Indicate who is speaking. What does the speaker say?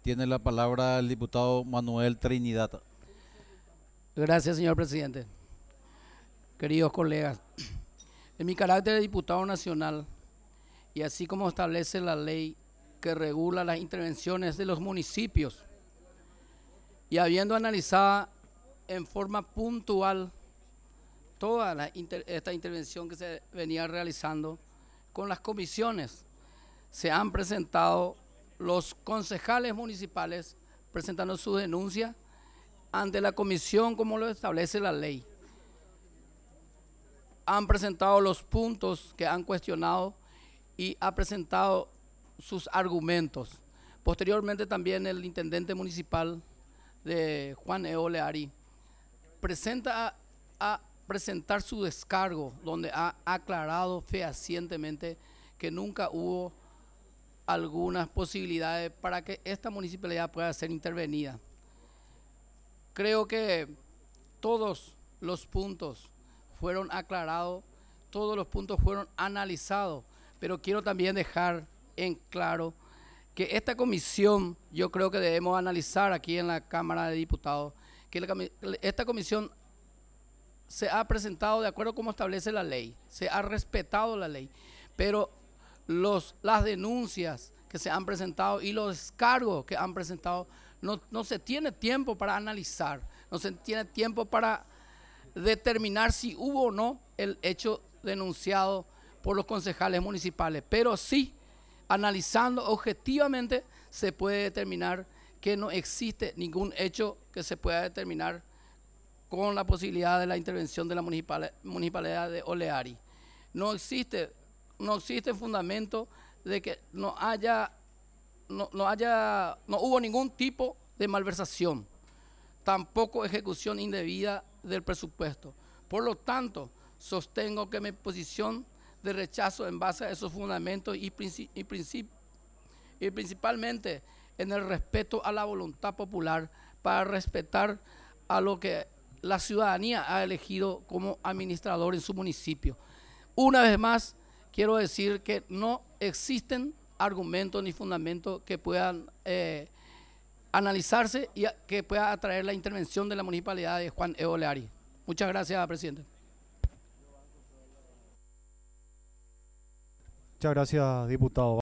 Speaker 1: Tiene la palabra el diputado Manuel Trinidad.
Speaker 2: Gracias, señor presidente. Queridos colegas, en mi carácter de diputado nacional y así como establece la ley que regula las intervenciones de los municipios y habiendo analizado en forma puntual toda esta intervención que se venía realizando con las comisiones, se han presentado los concejales municipales presentando su denuncia ante la comisión como lo establece la ley. Han presentado los puntos que han cuestionado y ha presentado sus argumentos. Posteriormente también el intendente municipal de Juan E. Oleari presenta a presentar su descargo, donde ha aclarado fehacientemente que nunca hubo algunas posibilidades para que esta municipalidad pueda ser intervenida. Creo que todos los puntos fueron aclarados, todos los puntos fueron analizados, pero quiero también dejar en claro que esta comisión, yo creo que debemos analizar aquí en la Cámara de Diputados, que esta comisión se ha presentado de acuerdo a cómo establece la ley, se ha respetado la ley, pero las denuncias que se han presentado y los descargos que han presentado, no se tiene tiempo para analizar, no se tiene tiempo para determinar si hubo o no el hecho denunciado por los concejales municipales, pero sí, analizando objetivamente, se puede determinar que no existe ningún hecho que se pueda determinar con la posibilidad de la intervención de la municipalidad de Oleari. No existe fundamento de que no hubo ningún tipo de malversación, tampoco ejecución indebida del presupuesto. Por lo tanto, sostengo que mi posición de rechazo en base a esos fundamentos y principalmente en el respeto a la voluntad popular para respetar a lo que la ciudadanía ha elegido como administrador en su municipio. Una vez más, quiero decir que no existen argumentos ni fundamentos que puedan analizarse y que pueda atraer la intervención de la municipalidad de Juan E. Oleari. Muchas gracias, presidente.
Speaker 3: Muchas gracias, diputado.